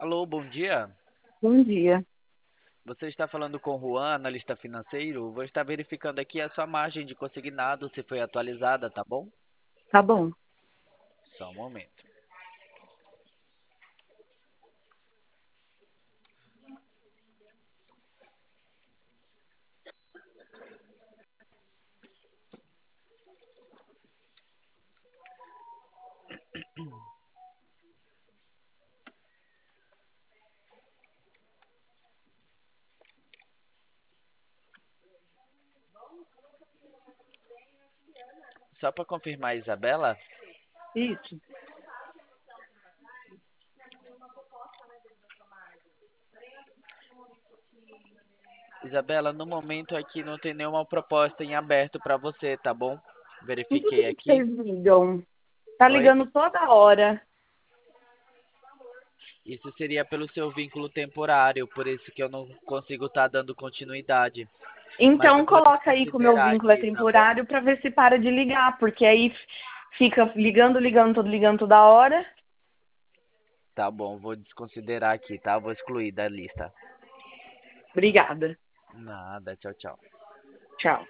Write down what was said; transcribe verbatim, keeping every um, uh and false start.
Alô, bom dia. Bom dia. Você está falando com o Juan, analista financeiro. Vou estar verificando aqui a sua margem de consignado, se foi atualizada, tá bom? Tá bom. Só um momento. Só para confirmar, Isabela. Isso. Isabela, no momento aqui não tem nenhuma proposta em aberto para você, tá bom? Por que Verifiquei que aqui. vocês ligam? Tá Oi? ligando toda hora. Isso seria pelo seu vínculo temporário, por isso que eu não consigo estar dando continuidade. Mas eu Então vou coloca aí que o meu desconsiderar vínculo é aqui, tá bom? temporário para ver se para de ligar, porque aí fica ligando, ligando, todo ligando toda hora. Tá bom, vou desconsiderar aqui, tá? Vou excluir da lista. Obrigada. Nada, tchau, tchau. Tchau.